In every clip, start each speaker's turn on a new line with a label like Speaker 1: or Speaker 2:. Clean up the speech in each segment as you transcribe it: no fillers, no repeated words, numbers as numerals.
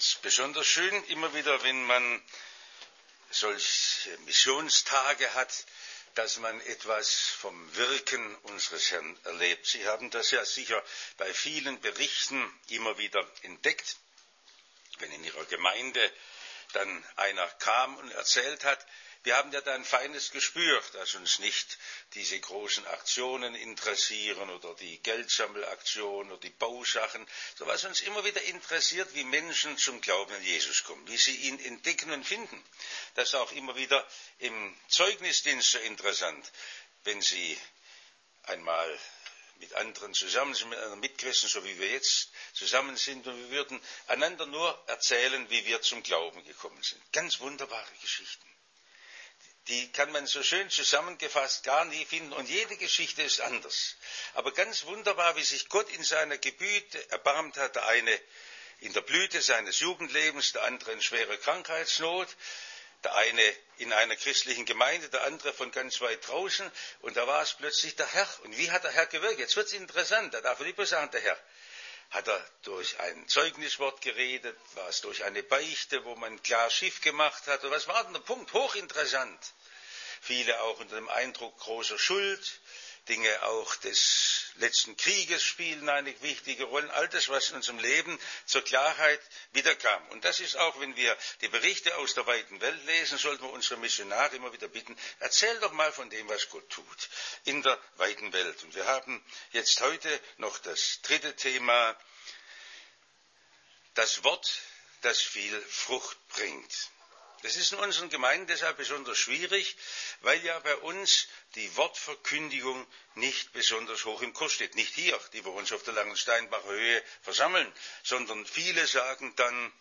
Speaker 1: Es ist besonders schön, immer wieder, wenn man solche Missionstage hat, dass man etwas vom Wirken unseres Herrn erlebt. Sie haben das ja sicher bei vielen Berichten immer wieder entdeckt, wenn in Ihrer Gemeinde dann einer kam und erzählt hat. Wir haben ja da ein feines Gespür, dass uns nicht diese großen Aktionen interessieren oder die Geldsammelaktionen oder die Bausachen, so was uns immer wieder interessiert, wie Menschen zum Glauben an Jesus kommen, wie sie ihn entdecken und finden. Das ist auch immer wieder im Zeugnisdienst so interessant, wenn sie einmal mit anderen zusammen sind, mit anderen Mitchristen, so wie wir jetzt zusammen sind, und wir würden einander nur erzählen, wie wir zum Glauben gekommen sind. Ganz wunderbare Geschichten. Die kann man so schön zusammengefasst gar nie finden und jede Geschichte ist anders. Aber ganz wunderbar, wie sich Gott in seiner Güte erbarmt hat, der eine in der Blüte seines Jugendlebens, der andere in schwerer Krankheitsnot, der eine in einer christlichen Gemeinde, der andere von ganz weit draußen, und da war es plötzlich der Herr. Und wie hat der Herr gewirkt? Jetzt wird es interessant, da darf ich nicht bloß sagen, der Herr. Hat er durch ein Zeugniswort geredet? War es durch eine Beichte, wo man klar Schiff gemacht hat? Oder was war denn der Punkt? Hochinteressant. Viele auch unter dem Eindruck großer Schuld. Dinge auch des letzten Krieges spielen eine wichtige Rolle. All das, was in unserem Leben zur Klarheit wiederkam. Und das ist auch, wenn wir die Berichte aus der weiten Welt lesen, sollten wir unsere Missionare immer wieder bitten, erzähl doch mal von dem, was Gott tut in der weiten Welt. Und wir haben jetzt heute noch das dritte Thema, das Wort, das viel Frucht bringt. Das ist in unseren Gemeinden deshalb besonders schwierig, weil ja bei uns die Wortverkündigung nicht besonders hoch im Kurs steht. Nicht hier, die wir uns auf der Langensteinbacher Höhe versammeln, sondern viele sagen dann,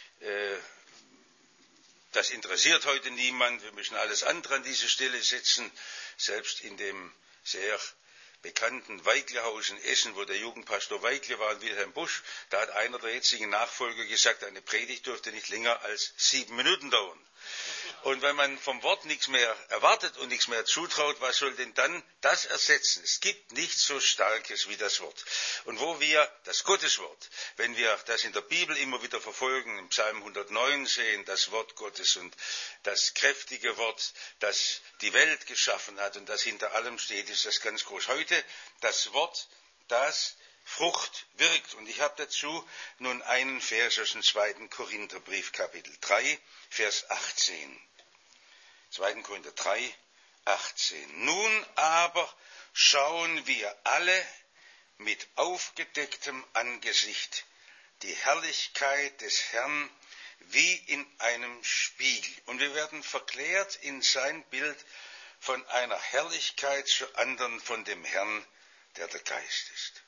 Speaker 1: das interessiert heute niemand, wir müssen alles andere an diese Stelle setzen. Selbst in dem sehr bekannten Weiglehaus in Essen, wo der Jugendpastor Weigle war und Wilhelm Busch, da hat einer der jetzigen Nachfolger gesagt, eine Predigt dürfte nicht länger als 7 Minuten dauern. Und wenn man vom Wort nichts mehr erwartet und nichts mehr zutraut, was soll denn dann das ersetzen? Es gibt nichts so Starkes wie das Wort. Und wo wir das Gotteswort, wenn wir das in der Bibel immer wieder verfolgen, im Psalm 109 sehen, das Wort Gottes und das kräftige Wort, das die Welt geschaffen hat und das hinter allem steht, ist das ganz groß. Heute das Wort, das Frucht wirkt. Und ich habe dazu nun einen Vers aus dem 2. Korintherbrief, Kapitel 3, Vers 18. 2. Korinther 3, 18. Nun aber schauen wir alle mit aufgedecktem Angesicht die Herrlichkeit des Herrn wie in einem Spiegel. Und wir werden verklärt in sein Bild von einer Herrlichkeit zur anderen von dem Herrn, der der Geist ist.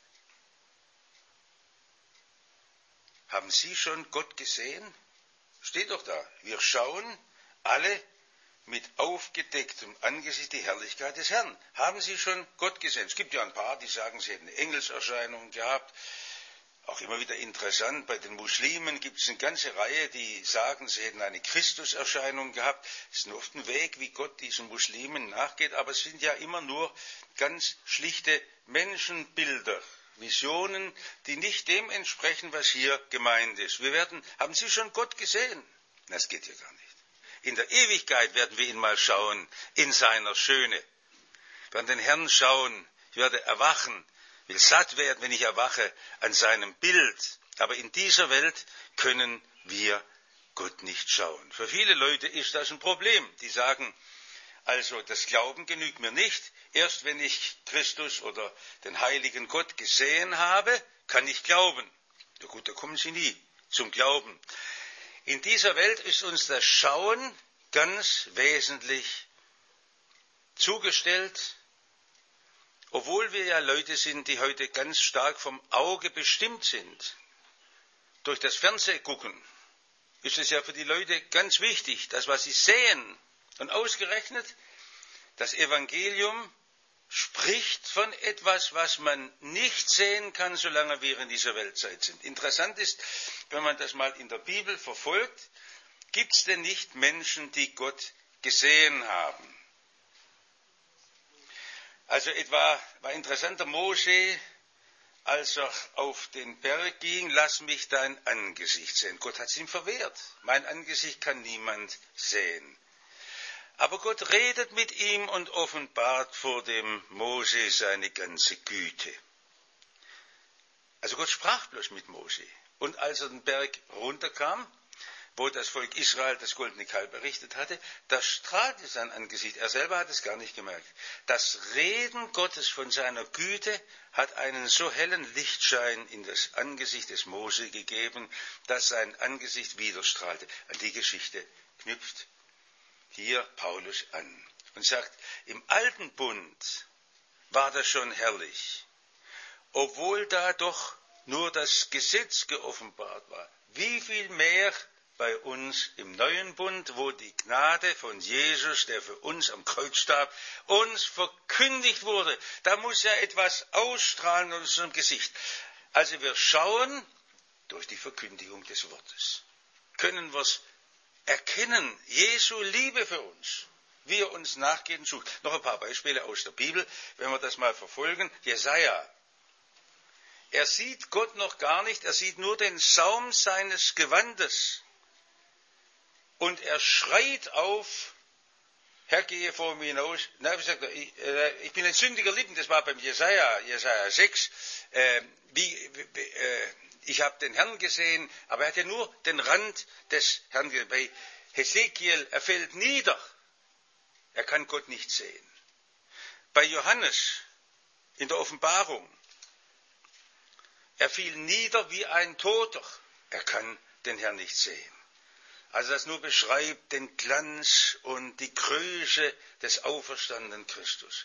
Speaker 1: Haben Sie schon Gott gesehen? Steht doch da. Wir schauen alle mit aufgedecktem Angesicht die Herrlichkeit des Herrn. Haben Sie schon Gott gesehen? Es gibt ja ein paar, die sagen, sie hätten eine Engelserscheinung gehabt. Auch immer wieder interessant, bei den Muslimen gibt es eine ganze Reihe, die sagen, sie hätten eine Christuserscheinung gehabt. Es ist nur oft ein Weg, wie Gott diesen Muslimen nachgeht, aber es sind ja immer nur ganz schlichte Menschenbilder. Visionen, die nicht dem entsprechen, was hier gemeint ist. Haben Sie schon Gott gesehen? Das geht ja gar nicht. In der Ewigkeit werden wir ihn mal schauen, in seiner Schöne. Wir werden den Herrn schauen, ich werde erwachen, will satt werden, wenn ich erwache, an seinem Bild. Aber in dieser Welt können wir Gott nicht schauen. Für viele Leute ist das ein Problem. Die sagen, also das Glauben genügt mir nicht. Erst wenn ich Christus oder den heiligen Gott gesehen habe, kann ich glauben. Ja gut, da kommen Sie nie zum Glauben. In dieser Welt ist uns das Schauen ganz wesentlich zugestellt, obwohl wir ja Leute sind, die heute ganz stark vom Auge bestimmt sind. Durch das Fernsehgucken ist es ja für die Leute ganz wichtig, das, was sie sehen. Und ausgerechnet, das Evangelium spricht von etwas, was man nicht sehen kann, solange wir in dieser Weltzeit sind. Interessant ist, wenn man das mal in der Bibel verfolgt, gibt es denn nicht Menschen, die Gott gesehen haben? Also etwa war interessant, der Mose als er auf den Berg ging, lass mich dein Angesicht sehen. Gott hat es ihm verwehrt. Mein Angesicht kann niemand sehen. Aber Gott redet mit ihm und offenbart vor dem Mose seine ganze Güte. Also Gott sprach bloß mit Mose. Und als er den Berg runterkam, wo das Volk Israel das goldene Kalb errichtet hatte, da strahlte sein Angesicht. Er selber hat es gar nicht gemerkt. Das Reden Gottes von seiner Güte hat einen so hellen Lichtschein in das Angesicht des Mose gegeben, dass sein Angesicht wieder strahlte. An die Geschichte knüpft hier Paulus an und sagt, im alten Bund war das schon herrlich, obwohl da doch nur das Gesetz geoffenbart war. Wie viel mehr bei uns im neuen Bund, wo die Gnade von Jesus, der für uns am Kreuz starb, uns verkündigt wurde. Da muss ja etwas ausstrahlen aus unserem Gesicht. Also wir schauen durch die Verkündigung des Wortes. Können wir es erkennen, Jesu Liebe für uns, wie er uns nachgehen sucht. Noch ein paar Beispiele aus der Bibel, wenn wir das mal verfolgen. Jesaja. Er sieht Gott noch gar nicht, er sieht nur den Saum seines Gewandes. Und er schreit auf, Herr, gehe vor mir hinaus. Nein, sagt er, ich bin ein sündiger Lippen, das war beim Jesaja 6. Ich habe den Herrn gesehen, aber er hat ja nur den Rand des Herrn gesehen. Bei Hesekiel, er fällt nieder. Er kann Gott nicht sehen. Bei Johannes in der Offenbarung, er fiel nieder wie ein Toter. Er kann den Herrn nicht sehen. Also das nur beschreibt den Glanz und die Größe des auferstandenen Christus.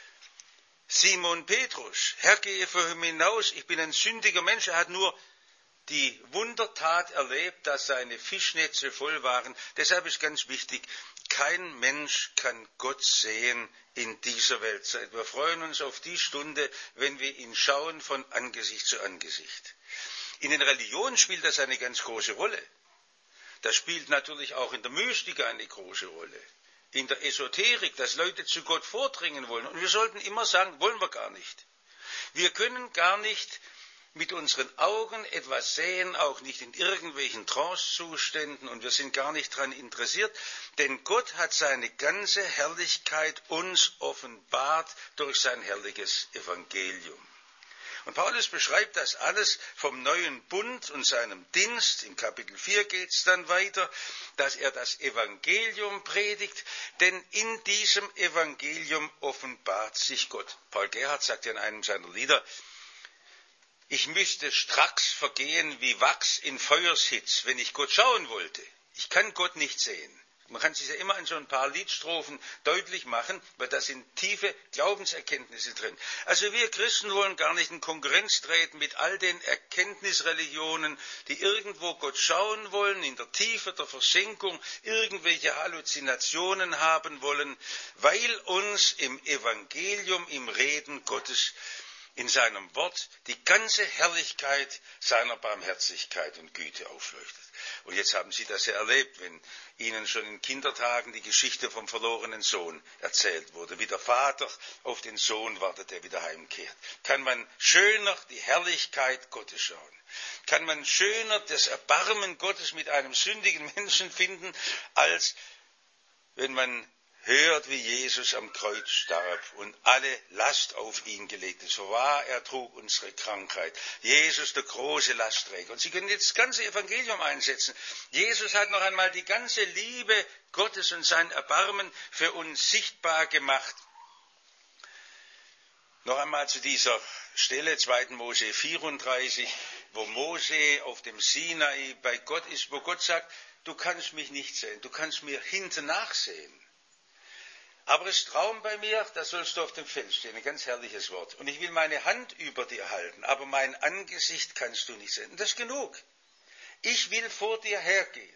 Speaker 1: Simon Petrus, Herr, gehe vor mir hinaus, ich bin ein sündiger Mensch. Er hat nur die Wundertat erlebt, dass seine Fischnetze voll waren. Deshalb ist ganz wichtig, kein Mensch kann Gott sehen in dieser Weltzeit. Wir freuen uns auf die Stunde, wenn wir ihn schauen von Angesicht zu Angesicht. In den Religionen spielt das eine ganz große Rolle. Das spielt natürlich auch in der Mystik eine große Rolle. In der Esoterik, dass Leute zu Gott vordringen wollen. Und wir sollten immer sagen, wollen wir gar nicht. Wir können gar nicht mit unseren Augen etwas sehen, auch nicht in irgendwelchen Trancezuständen, und wir sind gar nicht daran interessiert, denn Gott hat seine ganze Herrlichkeit uns offenbart durch sein herrliches Evangelium. Und Paulus beschreibt das alles vom neuen Bund und seinem Dienst. Im Kapitel 4 geht es dann weiter, dass er das Evangelium predigt, denn in diesem Evangelium offenbart sich Gott. Paul Gerhardt sagt ja in einem seiner Lieder, ich müsste stracks vergehen wie Wachs in Feuershitz, wenn ich Gott schauen wollte. Ich kann Gott nicht sehen. Man kann sich ja immer in so ein paar Liedstrophen deutlich machen, weil da sind tiefe Glaubenserkenntnisse drin. Also wir Christen wollen gar nicht in Konkurrenz treten mit all den Erkenntnisreligionen, die irgendwo Gott schauen wollen, in der Tiefe der Versenkung irgendwelche Halluzinationen haben wollen, weil uns im Evangelium, im Reden Gottes, in seinem Wort die ganze Herrlichkeit seiner Barmherzigkeit und Güte aufleuchtet. Und jetzt haben Sie das ja erlebt, wenn Ihnen schon in Kindertagen die Geschichte vom verlorenen Sohn erzählt wurde, wie der Vater auf den Sohn wartet, der wieder heimkehrt. Kann man schöner die Herrlichkeit Gottes schauen? Kann man schöner das Erbarmen Gottes mit einem sündigen Menschen finden, als wenn man hört, wie Jesus am Kreuz starb und alle Last auf ihn gelegt ist. So wahr, er trug unsere Krankheit. Jesus, der große Lastträger. Und Sie können jetzt das ganze Evangelium einsetzen. Jesus hat noch einmal die ganze Liebe Gottes und sein Erbarmen für uns sichtbar gemacht. Noch einmal zu dieser Stelle, 2. Mose 34, wo Mose auf dem Sinai bei Gott ist, wo Gott sagt, du kannst mich nicht sehen, du kannst mir hinten nachsehen. Aber es ist Traum bei mir, da sollst du auf dem Feld stehen, ein ganz herrliches Wort. Und ich will meine Hand über dir halten, aber mein Angesicht kannst du nicht sehen. Und das ist genug. Ich will vor dir hergehen.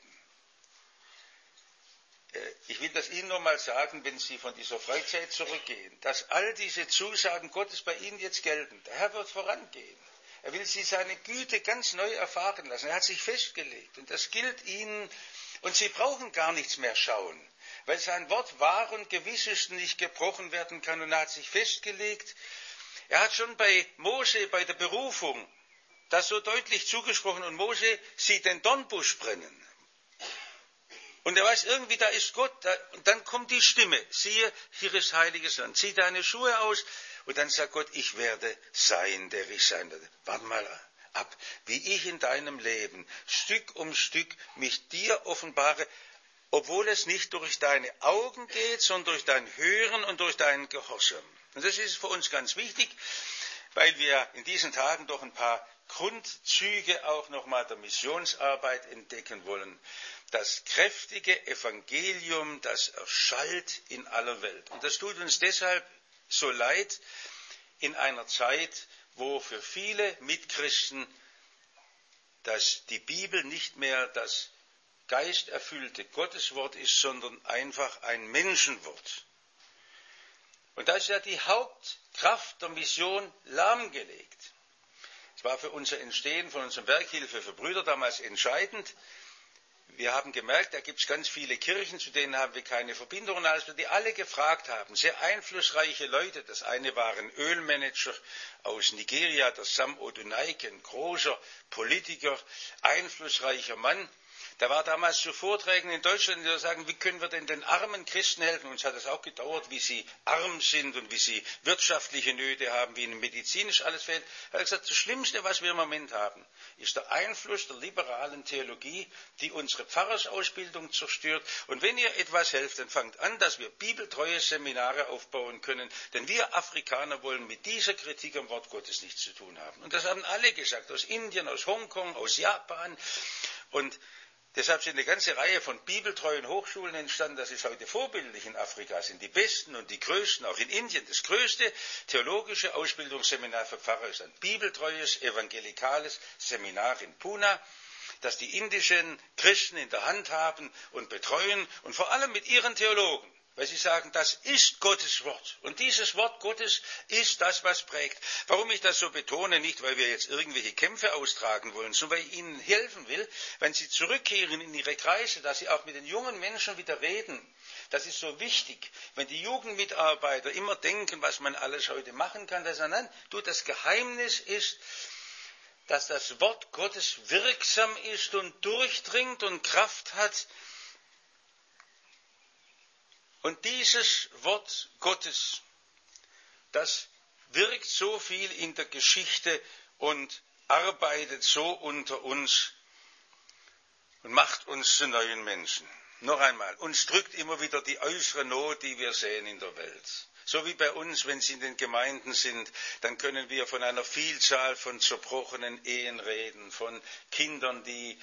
Speaker 1: Ich will das Ihnen nur mal sagen, wenn Sie von dieser Freizeit zurückgehen, dass all diese Zusagen Gottes bei Ihnen jetzt gelten. Der Herr wird vorangehen. Er will Sie seine Güte ganz neu erfahren lassen. Er hat sich festgelegt und das gilt Ihnen. Und Sie brauchen gar nichts mehr schauen, weil sein Wort wahr und gewiss ist und nicht gebrochen werden kann. Und er hat sich festgelegt, Er hat schon bei Mose, bei der Berufung, das so deutlich zugesprochen, und Mose sieht den Dornbusch brennen. Und er weiß irgendwie, da ist Gott. Und dann kommt die Stimme, siehe, hier ist heiliges Land, zieh deine Schuhe aus. Und dann sagt Gott, ich werde sein, der ich sein werde. Warte mal ab, wie ich in deinem Leben Stück um Stück mich dir offenbare, obwohl es nicht durch deine Augen geht, sondern durch dein Hören und durch deinen Gehorsam. Und das ist für uns ganz wichtig, weil wir in diesen Tagen doch ein paar Grundzüge auch nochmal der Missionsarbeit entdecken wollen. Das kräftige Evangelium, das erschallt in aller Welt. Und das tut uns deshalb so leid in einer Zeit, wo für viele Mitchristen die Bibel nicht mehr das geisterfüllte Gotteswort ist, sondern einfach ein Menschenwort. Und da ist ja die Hauptkraft der Mission lahmgelegt. Es war für unser Entstehen von unserem Werkhilfe für Brüder damals entscheidend. Wir haben gemerkt, da gibt es ganz viele Kirchen, zu denen haben wir keine Verbindung, und als wir die alle gefragt haben, sehr einflussreiche Leute, das eine waren Ölmanager aus Nigeria, der Sam Odunaike, ein großer Politiker, einflussreicher Mann. Da war damals zu Vorträgen in Deutschland, die sagen, wie können wir denn den armen Christen helfen? Uns hat es auch gedauert, wie sie arm sind und wie sie wirtschaftliche Nöte haben, wie ihnen medizinisch alles fehlt. Er hat gesagt, das Schlimmste, was wir im Moment haben, ist der Einfluss der liberalen Theologie, die unsere Pfarrersausbildung zerstört. Und wenn ihr etwas helft, dann fangt an, dass wir bibeltreue Seminare aufbauen können, denn wir Afrikaner wollen mit dieser Kritik am Wort Gottes nichts zu tun haben. Und das haben alle gesagt, aus Indien, aus Hongkong, aus Japan. Und deshalb sind eine ganze Reihe von bibeltreuen Hochschulen entstanden. Das ist heute vorbildlich in Afrika, sind die besten und die größten, auch in Indien. Das größte theologische Ausbildungsseminar für Pfarrer ist ein bibeltreues, evangelikales Seminar in Pune, das die indischen Christen in der Hand haben und betreuen und vor allem mit ihren Theologen. Weil sie sagen, das ist Gottes Wort. Und dieses Wort Gottes ist das, was prägt. Warum ich das so betone, nicht weil wir jetzt irgendwelche Kämpfe austragen wollen, sondern weil ich ihnen helfen will, wenn sie zurückkehren in ihre Kreise, dass sie auch mit den jungen Menschen wieder reden. Das ist so wichtig. Wenn die Jugendmitarbeiter immer denken, was man alles heute machen kann, dass nein, das Geheimnis ist, dass das Wort Gottes wirksam ist und durchdringt und Kraft hat. Und dieses Wort Gottes, das wirkt so viel in der Geschichte und arbeitet so unter uns und macht uns zu neuen Menschen. Noch einmal, uns drückt immer wieder die äußere Not, die wir sehen in der Welt. So wie bei uns, wenn Sie in den Gemeinden sind, dann können wir von einer Vielzahl von zerbrochenen Ehen reden, von Kindern, die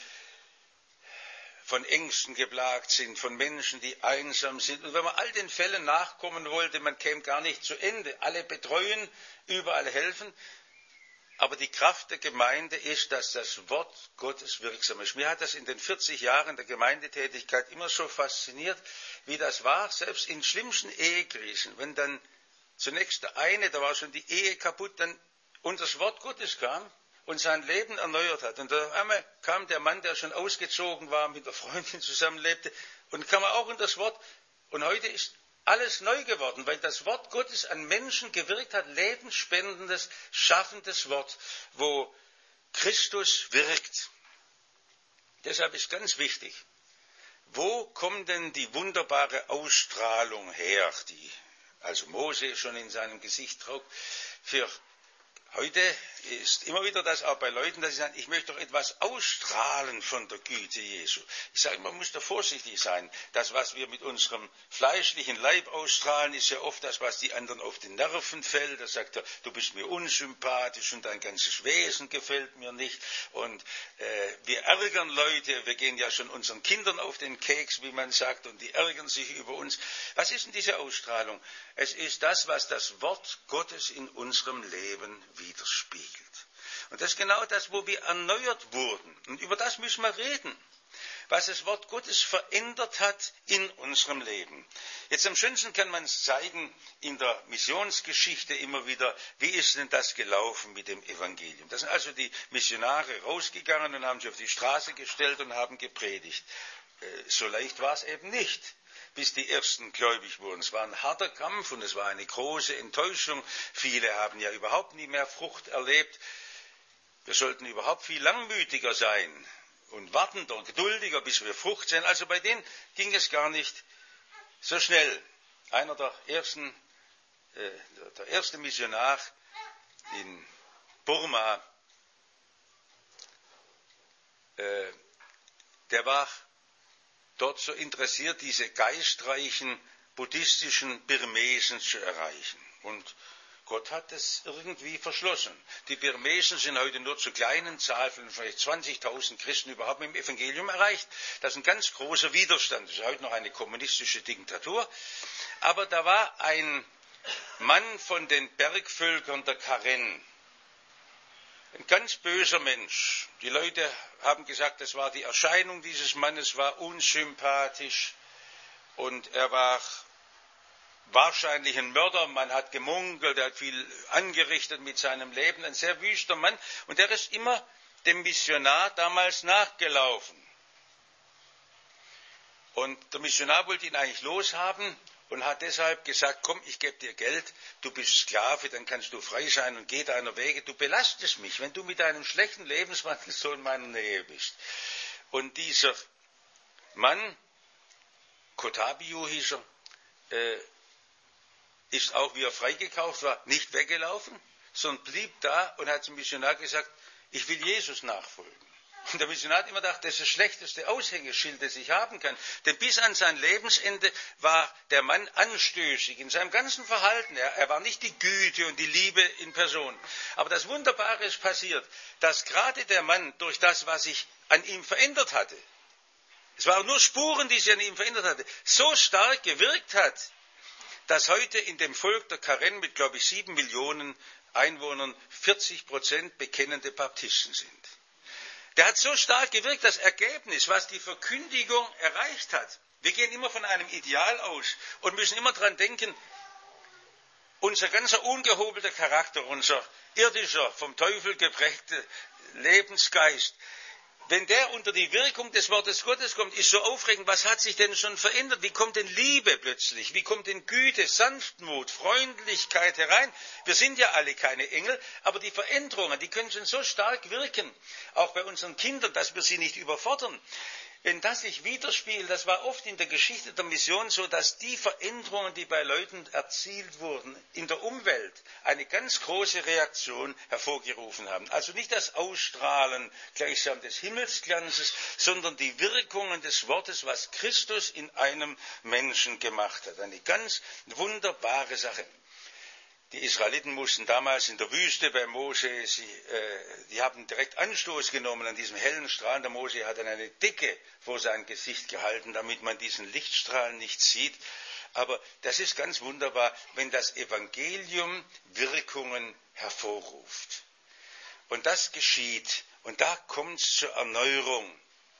Speaker 1: von Ängsten geplagt sind, von Menschen, die einsam sind. Und wenn man all den Fällen nachkommen wollte, man käme gar nicht zu Ende. Alle betreuen, überall helfen. Aber die Kraft der Gemeinde ist, dass das Wort Gottes wirksam ist. Mir hat das in den 40 Jahren der Gemeindetätigkeit immer so fasziniert, wie das war, selbst in schlimmsten Ehekrisen. Wenn dann zunächst der eine, da war schon die Ehe kaputt, dann und das Wort Gottes kam und sein Leben erneuert hat. Und auf einmal kam der Mann, der schon ausgezogen war, mit der Freundin zusammenlebte, und kam auch in das Wort. Und heute ist alles neu geworden, weil das Wort Gottes an Menschen gewirkt hat, lebensspendendes, schaffendes Wort, wo Christus wirkt. Deshalb ist ganz wichtig, wo kommt denn die wunderbare Ausstrahlung her, die also Mose schon in seinem Gesicht trug, für heute ist immer wieder das auch bei Leuten, dass sie sagen, ich möchte doch etwas ausstrahlen von der Güte Jesu. Ich sage, man muss da vorsichtig sein. Das, was wir mit unserem fleischlichen Leib ausstrahlen, ist ja oft das, was die anderen auf den Nerven fällt. Da sagt er, du bist mir unsympathisch und dein ganzes Wesen gefällt mir nicht. Und wir ärgern Leute, wir gehen ja schon unseren Kindern auf den Keks, wie man sagt, und die ärgern sich über uns. Was ist denn diese Ausstrahlung? Es ist das, was das Wort Gottes in unserem Leben widerspiegelt. Und das ist genau das, wo wir erneuert wurden. Und über das müssen wir reden, was das Wort Gottes verändert hat in unserem Leben. Jetzt am schönsten kann man es zeigen in der Missionsgeschichte immer wieder, wie ist denn das gelaufen mit dem Evangelium. Da sind also die Missionare rausgegangen und haben sich auf die Straße gestellt und haben gepredigt. So leicht war es eben nicht. bis die Ersten gläubig wurden. Es war ein harter Kampf und es war eine große Enttäuschung. Viele haben ja überhaupt nie mehr Frucht erlebt. Wir sollten überhaupt viel langmütiger sein und wartender und geduldiger, bis wir Frucht sehen. Also bei denen ging es gar nicht so schnell. Einer der erste Missionar in Burma, der war dort so interessiert, diese geistreichen buddhistischen Birmesen zu erreichen. Und Gott hat es irgendwie verschlossen. Die Birmesen sind heute nur zu kleinen Zahl von vielleicht 20.000 Christen überhaupt mit dem Evangelium erreicht. Das ist ein ganz großer Widerstand. Das ist heute noch eine kommunistische Diktatur. Aber da war ein Mann von den Bergvölkern der Karen. Ein ganz böser Mensch. Die Leute haben gesagt, das war die Erscheinung dieses Mannes, war unsympathisch und er war wahrscheinlich ein Mörder. Man hat gemunkelt, er hat viel angerichtet mit seinem Leben, ein sehr wüster Mann. Und er ist immer dem Missionar damals nachgelaufen. Und der Missionar wollte ihn eigentlich loshaben und hat deshalb gesagt, komm, ich gebe dir Geld, du bist Sklave, dann kannst du frei sein und geh deiner Wege. Du belastest mich, wenn du mit deinem schlechten Lebenswandel so in meiner Nähe bist. Und dieser Mann, Kotabiu hieß er, ist auch, wie er freigekauft war, nicht weggelaufen, sondern blieb da und hat zum Missionar gesagt, ich will Jesus nachfolgen. Und der Missionar hat immer gedacht, das ist das schlechteste Aushängeschild, das ich haben kann. Denn bis an sein Lebensende war der Mann anstößig in seinem ganzen Verhalten. Er war nicht die Güte und die Liebe in Person. Aber das Wunderbare ist passiert, dass gerade der Mann durch das, was sich an ihm verändert hatte, es waren nur Spuren, die sich an ihm verändert hatte, so stark gewirkt hat, dass heute in dem Volk der Karen mit, glaube ich, 7 Millionen Einwohnern 40% bekennende Baptisten sind. Der hat so stark gewirkt, das Ergebnis, was die Verkündigung erreicht hat. Wir gehen immer von einem Ideal aus und müssen immer dran denken, unser ganzer ungehobelter Charakter, unser irdischer, vom Teufel geprägter Lebensgeist, wenn der unter die Wirkung des Wortes Gottes kommt, ist so aufregend, was hat sich denn schon verändert? Wie kommt denn Liebe plötzlich? Wie kommt denn Güte, Sanftmut, Freundlichkeit herein? Wir sind ja alle keine Engel, aber die Veränderungen, die können schon so stark wirken, auch bei unseren Kindern, dass wir sie nicht überfordern. Wenn das sich widerspiegelt, das war oft in der Geschichte der Mission so, dass die Veränderungen, die bei Leuten erzielt wurden, in der Umwelt eine ganz große Reaktion hervorgerufen haben. Also nicht das Ausstrahlen gleichsam des Himmelsglanzes, sondern die Wirkungen des Wortes, was Christus in einem Menschen gemacht hat. Eine ganz wunderbare Sache. Die Israeliten mussten damals in der Wüste bei Mose, die haben direkt Anstoß genommen an diesem hellen Strahl. Der Mose hat dann eine Decke vor sein Gesicht gehalten, damit man diesen Lichtstrahl nicht sieht. Aber das ist ganz wunderbar, wenn das Evangelium Wirkungen hervorruft. Und das geschieht. Und da kommt es zur Erneuerung.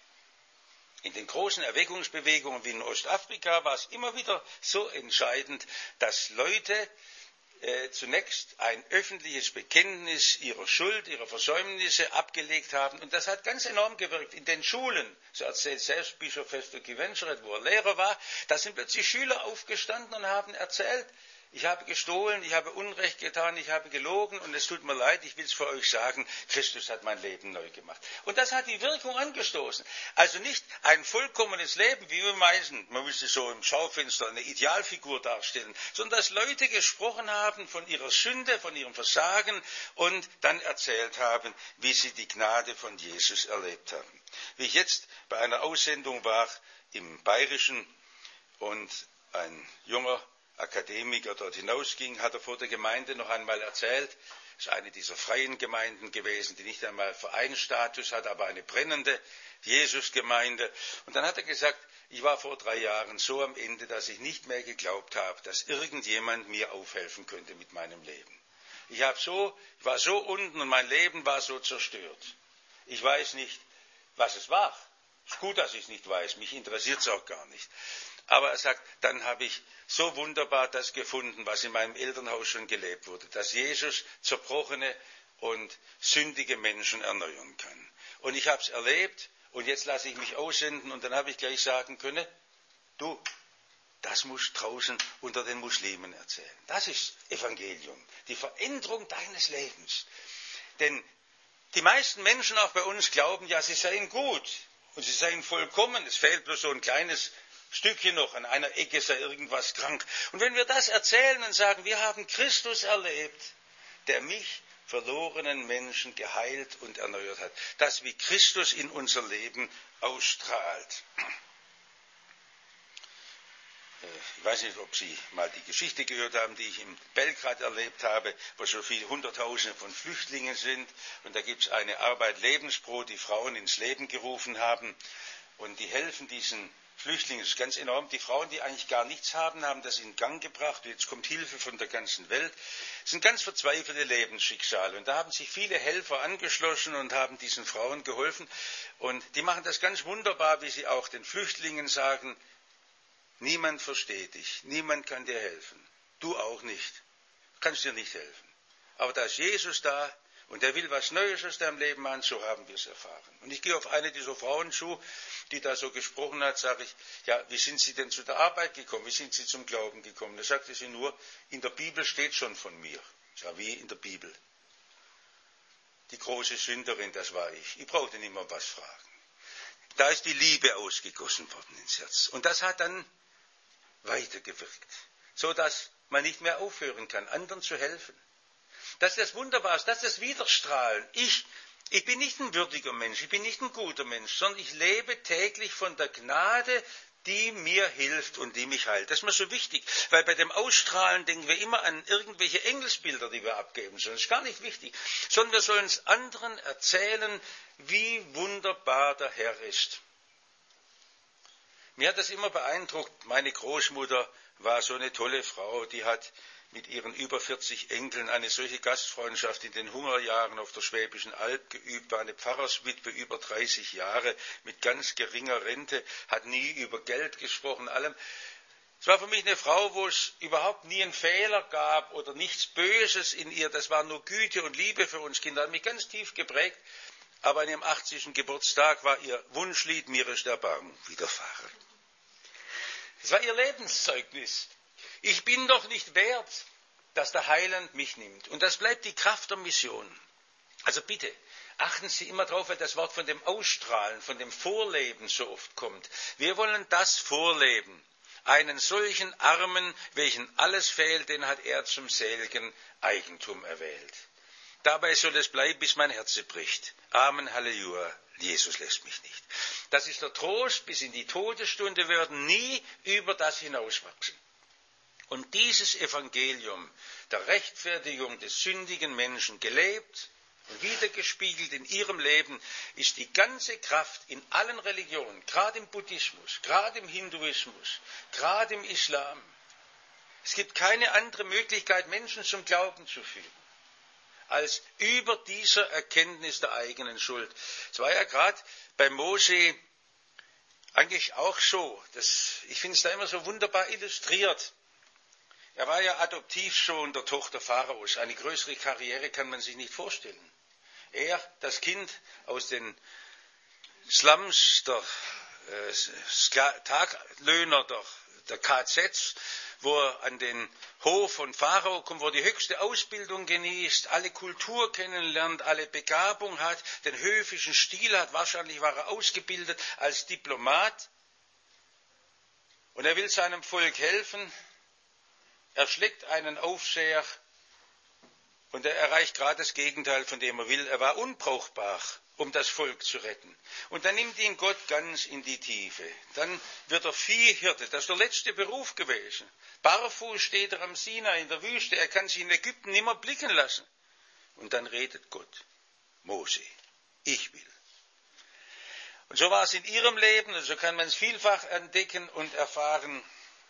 Speaker 1: In den großen Erweckungsbewegungen wie in Ostafrika war es immer wieder so entscheidend, dass Leute zunächst ein öffentliches Bekenntnis ihrer Schuld, ihrer Versäumnisse abgelegt haben. Und das hat ganz enorm gewirkt. In den Schulen, so erzählt selbst Bischof Festo Kivenscheret, wo er Lehrer war, da sind plötzlich Schüler aufgestanden und haben erzählt, ich habe gestohlen, ich habe Unrecht getan, ich habe gelogen und es tut mir leid, ich will es für euch sagen, Christus hat mein Leben neu gemacht. Und das hat die Wirkung angestoßen. Also nicht ein vollkommenes Leben, wie wir meinen, man müsste so im Schaufenster eine Idealfigur darstellen, sondern dass Leute gesprochen haben von ihrer Sünde, von ihrem Versagen und dann erzählt haben, wie sie die Gnade von Jesus erlebt haben. Wie ich jetzt bei einer Aussendung war im Bayerischen und ein junger Akademiker dort hinausging, hat er vor der Gemeinde noch einmal erzählt, es ist eine dieser freien Gemeinden gewesen, die nicht einmal Vereinsstatus hat, aber eine brennende Jesusgemeinde. Und dann hat er gesagt, ich war vor 3 Jahren so am Ende, dass ich nicht mehr geglaubt habe, dass irgendjemand mir aufhelfen könnte mit meinem Leben. Ich war so unten und mein Leben war so zerstört. Ich weiß nicht, was es war. Es ist gut, dass ich es nicht weiß, mich interessiert es auch gar nicht. Aber er sagt, dann habe ich so wunderbar das gefunden, was in meinem Elternhaus schon gelebt wurde, dass Jesus zerbrochene und sündige Menschen erneuern kann. Und ich habe es erlebt und jetzt lasse ich mich aussenden und dann habe ich gleich sagen können, du, das musst du draußen unter den Muslimen erzählen. Das ist Evangelium, die Veränderung deines Lebens. Denn die meisten Menschen auch bei uns glauben, ja, sie seien gut und sie seien vollkommen. Es fehlt bloß so ein kleines Stückchen noch, an einer Ecke sei irgendwas krank. Und wenn wir das erzählen und sagen, wir haben Christus erlebt, der mich, verlorenen Menschen, geheilt und erneuert hat, das wie Christus in unser Leben ausstrahlt. Ich weiß nicht, ob Sie mal die Geschichte gehört haben, die ich in Belgrad erlebt habe, wo so viele Hunderttausende von Flüchtlingen sind. Und da gibt es eine Arbeit Lebensbrot, die Frauen ins Leben gerufen haben. Und die helfen diesen Flüchtlingen. Das ist ganz enorm. Die Frauen, die eigentlich gar nichts haben, haben das in Gang gebracht. Und jetzt kommt Hilfe von der ganzen Welt. Es sind ganz verzweifelte Lebensschicksale. Und da haben sich viele Helfer angeschlossen und haben diesen Frauen geholfen. Und die machen das ganz wunderbar, wie sie auch den Flüchtlingen sagen, niemand versteht dich, niemand kann dir helfen. Du auch nicht. Du kannst dir nicht helfen. Aber da ist Jesus da und der will was Neues aus deinem Leben machen, so haben wir es erfahren. Und ich gehe auf eine dieser Frauen zu, die da so gesprochen hat, sage ich, ja, wie sind Sie denn zu der Arbeit gekommen? Wie sind Sie zum Glauben gekommen? Da sagte sie nur, in der Bibel steht schon von mir. Ich sage, wie in der Bibel? Die große Sünderin, das war ich. Ich brauchte nicht mehr was fragen. Da ist die Liebe ausgegossen worden ins Herz. Und das hat dann weitergewirkt, so dass man nicht mehr aufhören kann, anderen zu helfen. Das ist das Wunderbare, das ist das Widerstrahlen. Ich bin nicht ein würdiger Mensch, ich bin nicht ein guter Mensch, sondern ich lebe täglich von der Gnade, die mir hilft und die mich heilt. Das ist mir so wichtig, weil bei dem Ausstrahlen denken wir immer an irgendwelche Engelsbilder, die wir abgeben sollen. Das ist gar nicht wichtig, sondern wir sollen es anderen erzählen, wie wunderbar der Herr ist. Mir hat das immer beeindruckt. Meine Großmutter war so eine tolle Frau, die hat mit ihren über 40 Enkeln eine solche Gastfreundschaft in den Hungerjahren auf der Schwäbischen Alb geübt, war eine Pfarrerswitwe über 30 Jahre mit ganz geringer Rente, hat nie über Geld gesprochen, allem. Es war für mich eine Frau, wo es überhaupt nie einen Fehler gab oder nichts Böses in ihr, das war nur Güte und Liebe für uns Kinder, hat mich ganz tief geprägt. Aber an ihrem 80. Geburtstag war ihr Wunschlied, mir ist Erbarmung widerfahren. Das war ihr Lebenszeugnis. Ich bin doch nicht wert, dass der Heiland mich nimmt. Und das bleibt die Kraft der Mission. Also bitte, achten Sie immer darauf, weil das Wort von dem Ausstrahlen, von dem Vorleben so oft kommt. Wir wollen das vorleben. Einen solchen Armen, welchen alles fehlt, den hat er zum seligen Eigentum erwählt. Dabei soll es bleiben, bis mein Herz bricht. Amen, Halleluja, Jesus lässt mich nicht. Das ist der Trost, bis in die Todesstunde werden nie über das hinauswachsen. Und dieses Evangelium der Rechtfertigung des sündigen Menschen gelebt und wiedergespiegelt in ihrem Leben ist die ganze Kraft in allen Religionen, gerade im Buddhismus, gerade im Hinduismus, gerade im Islam. Es gibt keine andere Möglichkeit, Menschen zum Glauben zu führen, als über dieser Erkenntnis der eigenen Schuld. Es war ja gerade bei Mose eigentlich auch so. Ich finde es da immer so wunderbar illustriert. Er war ja Adoptivsohn der Tochter Pharaos. Eine größere Karriere kann man sich nicht vorstellen. Er, das Kind aus den Slums der Taglöhner der KZs, wo er an den Hof von Pharao kommt, wo er die höchste Ausbildung genießt, alle Kultur kennenlernt, alle Begabung hat, den höfischen Stil hat, wahrscheinlich war er ausgebildet als Diplomat. Und er will seinem Volk helfen, er schlägt einen Aufseher und er erreicht gerade das Gegenteil, von dem er will. Er war unbrauchbar, um das Volk zu retten. Und dann nimmt ihn Gott ganz in die Tiefe. Dann wird er Viehhirte, das ist der letzte Beruf gewesen. Barfuß steht er am Sinai in der Wüste, er kann sich in Ägypten nimmer blicken lassen. Und dann redet Gott, Mose, ich will. Und so war es in ihrem Leben, und so kann man es vielfach entdecken und erfahren.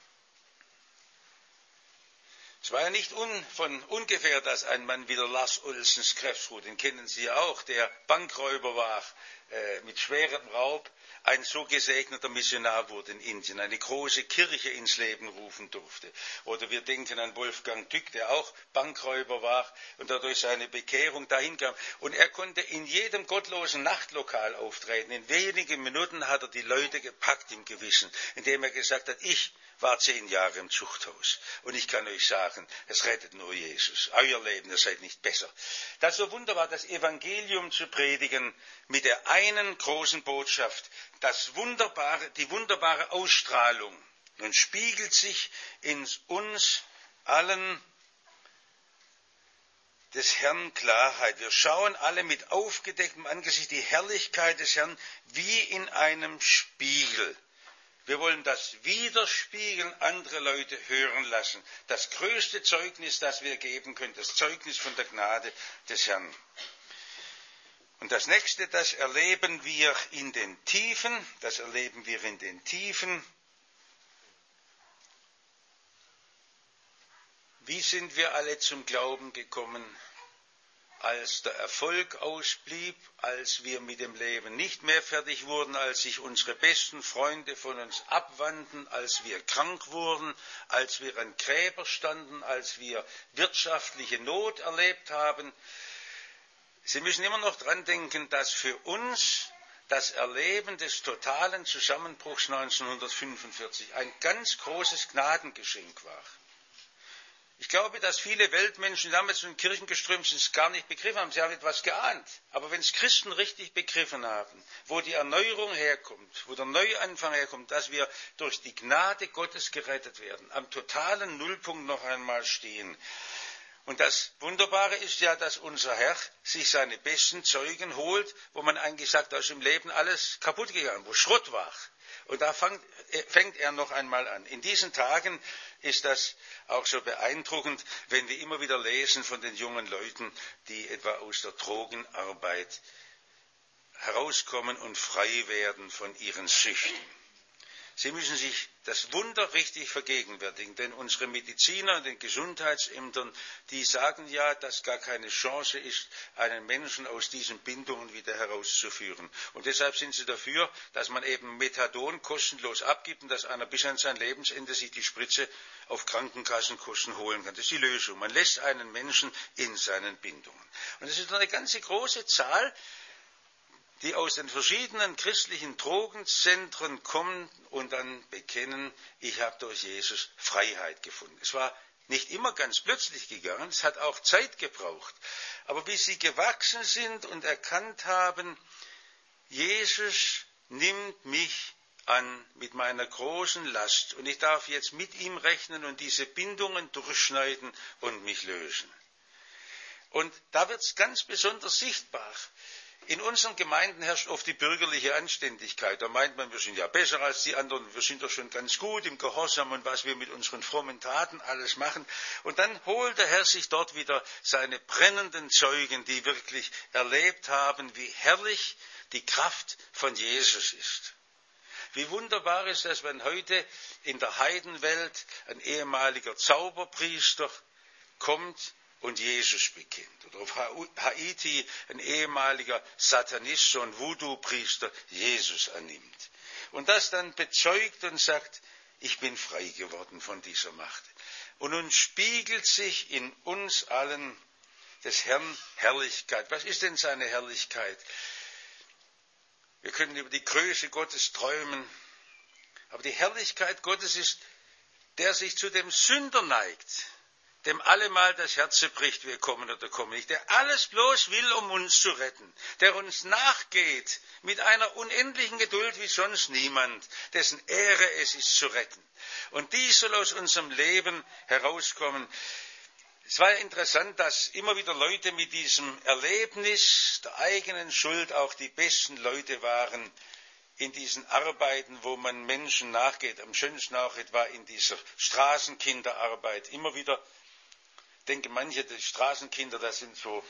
Speaker 1: Es war ja nicht von ungefähr, dass ein Mann wie der Lars Olsens Krebsruh, den kennen Sie ja auch, der Bankräuber war, mit schwerem Raub ein so gesegneter Missionar wurde in Indien, eine große Kirche ins Leben rufen durfte. Oder wir denken an Wolfgang Dück, der auch Bankräuber war und dadurch seine Bekehrung dahin kam. Und er konnte in jedem gottlosen Nachtlokal auftreten. In wenigen Minuten hat er die Leute gepackt im Gewissen, indem er gesagt hat, ich war 10 Jahre im Zuchthaus. Und ich kann euch sagen, es rettet nur Jesus. Euer Leben, ihr seid nicht besser. Das ist so wunderbar, das Evangelium zu predigen mit der einen großen Botschaft, die wunderbare Ausstrahlung. Nun spiegelt sich in uns allen des Herrn Klarheit. Wir schauen alle mit aufgedecktem Angesicht die Herrlichkeit des Herrn wie in einem Spiegel. Wir wollen das Widerspiegeln andere Leute hören lassen. Das größte Zeugnis, das wir geben können, das Zeugnis von der Gnade des Herrn. Und das nächste, das erleben wir in den Tiefen. Wie sind wir alle zum Glauben gekommen? Als der Erfolg ausblieb, als wir mit dem Leben nicht mehr fertig wurden, als sich unsere besten Freunde von uns abwandten, als wir krank wurden, als wir an Gräber standen, als wir wirtschaftliche Not erlebt haben. Sie müssen immer noch dran denken, dass für uns das Erleben des totalen Zusammenbruchs 1945 ein ganz großes Gnadengeschenk war. Ich glaube, dass viele Weltmenschen, die damals in den Kirchen geströmt sind, es gar nicht begriffen haben. Sie haben etwas geahnt. Aber wenn es Christen richtig begriffen haben, wo die Erneuerung herkommt, wo der Neuanfang herkommt, dass wir durch die Gnade Gottes gerettet werden, am totalen Nullpunkt noch einmal stehen. Und das Wunderbare ist ja, dass unser Herr sich seine besten Zeugen holt, wo man eigentlich sagt, da ist im Leben alles kaputt gegangen, wo Schrott war. Und da fängt er noch einmal an. In diesen Tagen ist das auch so beeindruckend, wenn wir immer wieder lesen von den jungen Leuten, die etwa aus der Drogenarbeit herauskommen und frei werden von ihren Süchten. Sie müssen sich das Wunder richtig vergegenwärtigen, denn unsere Mediziner in den Gesundheitsämtern, die sagen ja, dass gar keine Chance ist, einen Menschen aus diesen Bindungen wieder herauszuführen. Und deshalb sind sie dafür, dass man eben Methadon kostenlos abgibt und dass einer bis an sein Lebensende sich die Spritze auf Krankenkassenkosten holen kann. Das ist die Lösung. Man lässt einen Menschen in seinen Bindungen. Und es ist eine ganze große Zahl, die aus den verschiedenen christlichen Drogenzentren kommen und dann bekennen, ich habe durch Jesus Freiheit gefunden. Es war nicht immer ganz plötzlich gegangen, es hat auch Zeit gebraucht. Aber bis sie gewachsen sind und erkannt haben, Jesus nimmt mich an mit meiner großen Last und ich darf jetzt mit ihm rechnen und diese Bindungen durchschneiden und mich lösen. Und da wird es ganz besonders sichtbar. In unseren Gemeinden herrscht oft die bürgerliche Anständigkeit. Da meint man, wir sind ja besser als die anderen, wir sind doch schon ganz gut im Gehorsam und was wir mit unseren frommen Taten alles machen. Und dann holt der Herr sich dort wieder seine brennenden Zeugen, die wirklich erlebt haben, wie herrlich die Kraft von Jesus ist. Wie wunderbar ist es, wenn heute in der Heidenwelt ein ehemaliger Zauberpriester kommt und Jesus bekennt. Oder auf Haiti ein ehemaliger Satanist, so ein Voodoo-Priester, Jesus annimmt. Und das dann bezeugt und sagt, ich bin frei geworden von dieser Macht. Und nun spiegelt sich in uns allen des Herrn Herrlichkeit. Was ist denn seine Herrlichkeit? Wir können über die Größe Gottes träumen, aber die Herrlichkeit Gottes ist, der sich zu dem Sünder neigt, dem allemal das Herz bricht, wir kommen oder kommen nicht, der alles bloß will, um uns zu retten, der uns nachgeht mit einer unendlichen Geduld wie sonst niemand, dessen Ehre es ist zu retten. Und dies soll aus unserem Leben herauskommen. Es war ja interessant, dass immer wieder Leute mit diesem Erlebnis der eigenen Schuld auch die besten Leute waren in diesen Arbeiten, wo man Menschen nachgeht. Am schönsten auch etwa in dieser Straßenkinderarbeit. Immer wieder denke manche, die Straßenkinder, das sind so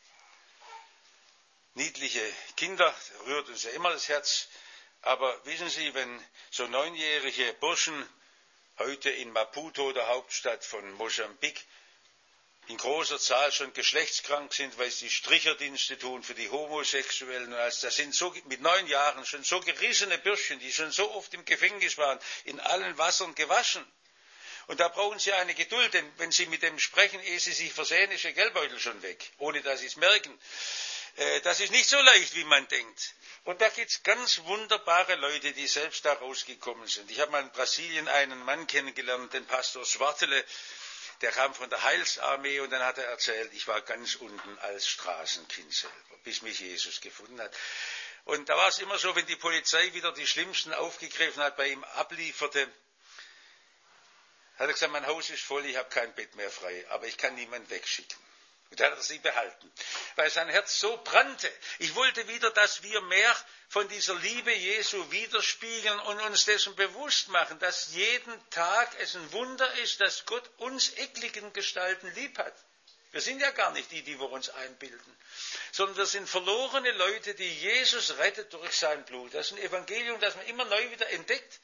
Speaker 1: niedliche Kinder, rührt uns ja immer das Herz. Aber wissen Sie, wenn so 9-jährige Burschen heute in Maputo, der Hauptstadt von Mosambik, in großer Zahl schon geschlechtskrank sind, weil sie Stricherdienste tun für die Homosexuellen. Das sind so, mit 9 Jahren schon so gerissene Bürschchen, die schon so oft im Gefängnis waren, in allen Wassern gewaschen. Und da brauchen Sie eine Geduld, denn wenn Sie mit dem sprechen, ehe Sie sich versehen, ist Ihr Geldbeutel schon weg, ohne dass Sie es merken. Das ist nicht so leicht, wie man denkt. Und da gibt es ganz wunderbare Leute, die selbst da rausgekommen sind. Ich habe mal in Brasilien einen Mann kennengelernt, den Pastor Swartele, der kam von der Heilsarmee und dann hat er erzählt, ich war ganz unten als Straßenkind selber, bis mich Jesus gefunden hat. Und da war es immer so, wenn die Polizei wieder die Schlimmsten aufgegriffen hat, bei ihm ablieferte, hat er gesagt, mein Haus ist voll, ich habe kein Bett mehr frei, aber ich kann niemanden wegschicken. Und dann hat er sie behalten, weil sein Herz so brannte. Ich wollte wieder, dass wir mehr von dieser Liebe Jesu widerspiegeln und uns dessen bewusst machen, dass jeden Tag es ein Wunder ist, dass Gott uns ekligen Gestalten lieb hat. Wir sind ja gar nicht die wir uns einbilden, sondern wir sind verlorene Leute, die Jesus rettet durch sein Blut. Das ist ein Evangelium, das man immer neu wieder entdeckt.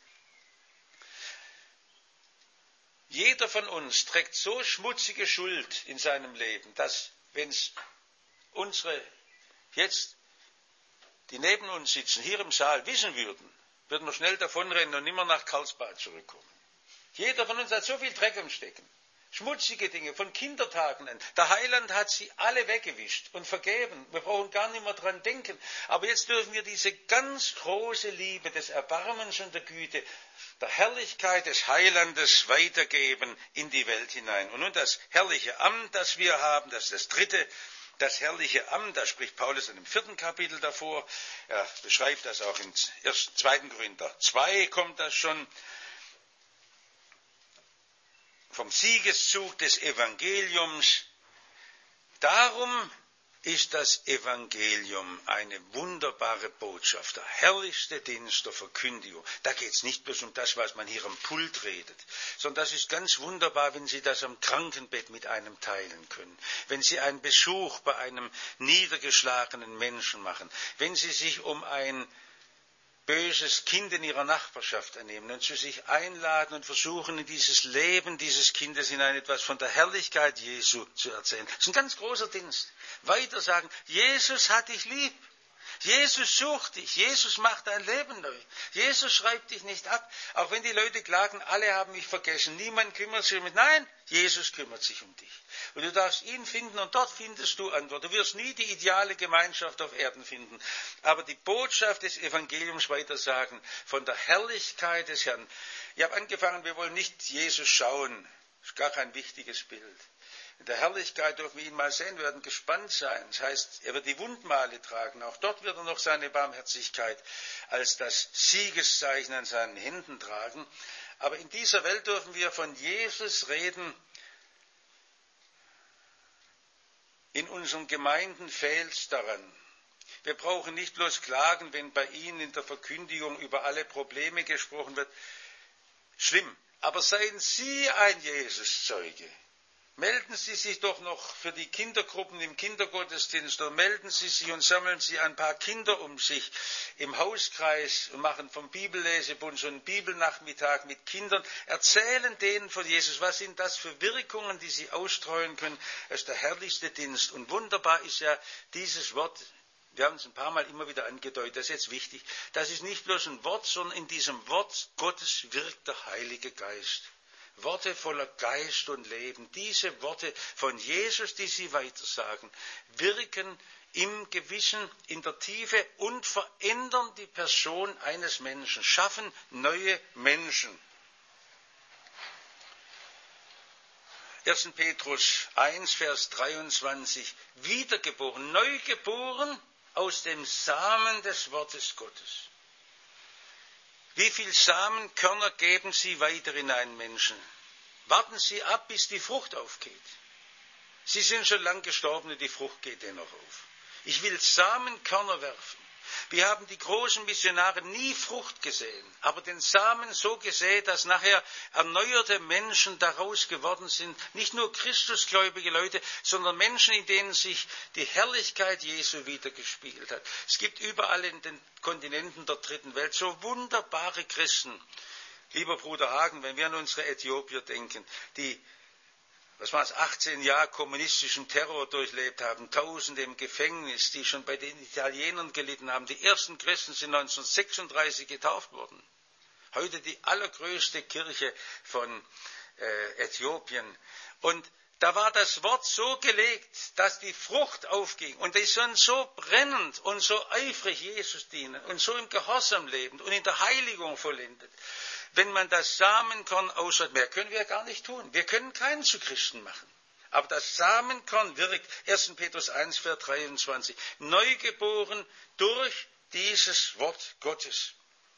Speaker 1: Jeder von uns trägt so schmutzige Schuld in seinem Leben, dass, wenn es unsere jetzt, die neben uns sitzen, hier im Saal, wissen würden wir schnell davonrennen und nimmer nach Karlsbad zurückkommen. Jeder von uns hat so viel Dreck am Stecken. Schmutzige Dinge, von Kindertagen an. Der Heiland hat sie alle weggewischt und vergeben. Wir brauchen gar nicht mehr dran denken. Aber jetzt dürfen wir diese ganz große Liebe des Erbarmens und der Güte, der Herrlichkeit des Heilandes weitergeben in die Welt hinein. Und nun das herrliche Amt, das wir haben, das ist das dritte, das herrliche Amt, da spricht Paulus in dem 4. Kapitel davor. Er beschreibt das auch in 2. Korinther 2 kommt das schon. Vom Siegeszug des Evangeliums. Darum ist das Evangelium eine wunderbare Botschaft, der herrlichste Dienst der Verkündigung. Da geht es nicht bloß um das, was man hier am Pult redet, sondern das ist ganz wunderbar, wenn Sie das am Krankenbett mit einem teilen können, wenn Sie einen Besuch bei einem niedergeschlagenen Menschen machen, wenn Sie sich um ein böses Kind in ihrer Nachbarschaft annehmen und zu sich einladen und versuchen, in dieses Leben dieses Kindes hinein etwas von der Herrlichkeit Jesu zu erzählen. Das ist ein ganz großer Dienst. Weiter sagen, Jesus hat dich lieb. Jesus sucht dich. Jesus macht dein Leben neu. Jesus schreibt dich nicht ab. Auch wenn die Leute klagen, alle haben mich vergessen. Niemand kümmert sich um mich. Nein, Jesus kümmert sich um dich. Und du darfst ihn finden und dort findest du Antwort. Du wirst nie die ideale Gemeinschaft auf Erden finden. Aber die Botschaft des Evangeliums weiter sagen, von der Herrlichkeit des Herrn. Ich habe angefangen, wir wollen nicht Jesus schauen. Das ist gar kein wichtiges Bild. In der Herrlichkeit dürfen wir ihn mal sehen, wir werden gespannt sein. Das heißt, er wird die Wundmale tragen. Auch dort wird er noch seine Barmherzigkeit als das Siegeszeichen an seinen Händen tragen. Aber in dieser Welt dürfen wir von Jesus reden. In unseren Gemeinden fehlt es daran. Wir brauchen nicht bloß klagen, wenn bei Ihnen in der Verkündigung über alle Probleme gesprochen wird. Schlimm. Aber seien Sie ein Jesuszeuge. Melden Sie sich doch noch für die Kindergruppen im Kindergottesdienst oder melden Sie sich und sammeln Sie ein paar Kinder um sich im Hauskreis und machen vom Bibellesebund so einen Bibelnachmittag mit Kindern. Erzählen denen von Jesus. Was sind das für Wirkungen, die Sie ausstreuen können? Das ist der herrlichste Dienst. Und wunderbar ist ja dieses Wort, wir haben es ein paar Mal immer wieder angedeutet, das ist jetzt wichtig. Das ist nicht bloß ein Wort, sondern in diesem Wort Gottes wirkt der Heilige Geist. Worte voller Geist und Leben, diese Worte von Jesus, die sie weitersagen, wirken im Gewissen, in der Tiefe und verändern die Person eines Menschen, schaffen neue Menschen. 1. Petrus 1, Vers 23, wiedergeboren, neugeboren aus dem Samen des Wortes Gottes. Wie viel Samenkörner geben Sie weiter in einen Menschen? Warten Sie ab, bis die Frucht aufgeht. Sie sind schon lang gestorben und die Frucht geht dennoch auf. Ich will Samenkörner werfen. Wir haben die großen Missionare nie Frucht gesehen, aber den Samen so gesät, dass nachher erneuerte Menschen daraus geworden sind. Nicht nur christusgläubige Leute, sondern Menschen, in denen sich die Herrlichkeit Jesu wiedergespiegelt hat. Es gibt überall in den Kontinenten der dritten Welt so wunderbare Christen. Lieber Bruder Hagen, wenn wir an unsere Äthiopier denken, die 18 Jahre kommunistischen Terror durchlebt haben, Tausende im Gefängnis, die schon bei den Italienern gelitten haben. Die ersten Christen sind 1936 getauft worden. Heute die allergrößte Kirche von Äthiopien. Und da war das Wort so gelegt, dass die Frucht aufging. Und die sind so brennend und so eifrig Jesus dienen und so im Gehorsam lebend und in der Heiligung vollendet. Wenn man das Samenkorn ausschaut, mehr können wir gar nicht tun. Wir können keinen zu Christen machen. Aber das Samenkorn wirkt, 1. Petrus 1, Vers 23, neugeboren durch dieses Wort Gottes.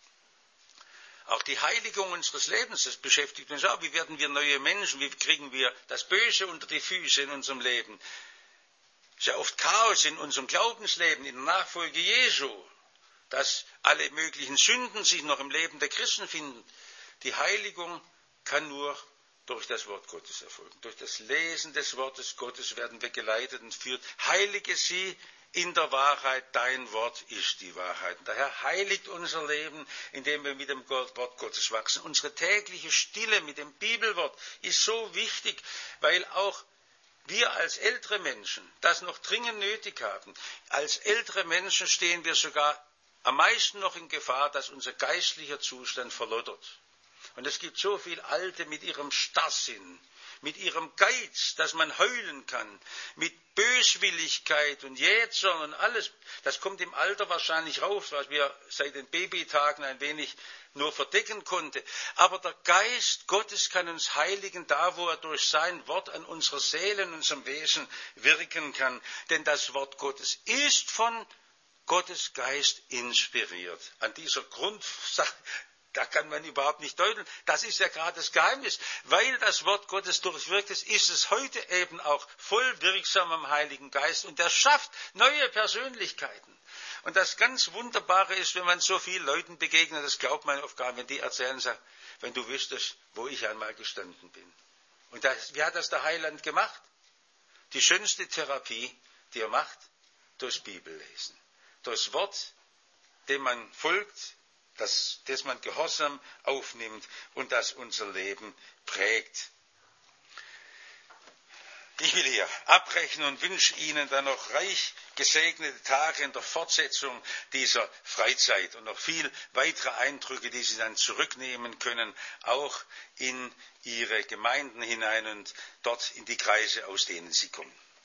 Speaker 1: Auch die Heiligung unseres Lebens, das beschäftigt uns auch. Wie werden wir neue Menschen? Wie kriegen wir das Böse unter die Füße in unserem Leben? Sehr oft Chaos in unserem Glaubensleben, in der Nachfolge Jesu, dass alle möglichen Sünden sich noch im Leben der Christen finden. Die Heiligung kann nur durch das Wort Gottes erfolgen. Durch das Lesen des Wortes Gottes werden wir geleitet und führt. Heilige sie in der Wahrheit, dein Wort ist die Wahrheit. Und daher heiligt unser Leben, indem wir mit dem Wort Gottes wachsen. Unsere tägliche Stille mit dem Bibelwort ist so wichtig, weil auch wir als ältere Menschen das noch dringend nötig haben. Als ältere Menschen stehen wir sogar am meisten noch in Gefahr, dass unser geistlicher Zustand verlottert. Und es gibt so viele Alte mit ihrem Starrsinn, mit ihrem Geiz, dass man heulen kann, mit Böswilligkeit und Jähzorn und alles. Das kommt im Alter wahrscheinlich raus, was wir seit den Babytagen ein wenig nur verdecken konnte. Aber der Geist Gottes kann uns heiligen, da wo er durch sein Wort an unserer Seele und unserem Wesen wirken kann. Denn das Wort Gottes ist von Gottes Geist inspiriert. An dieser Grundsache, da kann man überhaupt nicht deuteln. Das ist ja gerade das Geheimnis. Weil das Wort Gottes durchwirkt ist, ist es heute eben auch voll wirksam am Heiligen Geist. Und der schafft neue Persönlichkeiten. Und das ganz Wunderbare ist, wenn man so vielen Leuten begegnet, das glaubt man oft gar nicht, wenn die erzählen, sagen, wenn du wüsstest, wo ich einmal gestanden bin. Und wie hat das der Heiland gemacht? Die schönste Therapie, die er macht, durchs Bibellesen. Durchs Wort, dem man folgt, das man gehorsam aufnimmt und das unser Leben prägt. Ich will hier abbrechen und wünsche Ihnen dann noch reich gesegnete Tage in der Fortsetzung dieser Freizeit und noch viel weitere Eindrücke, die Sie dann zurücknehmen können, auch in Ihre Gemeinden hinein und dort in die Kreise, aus denen Sie kommen.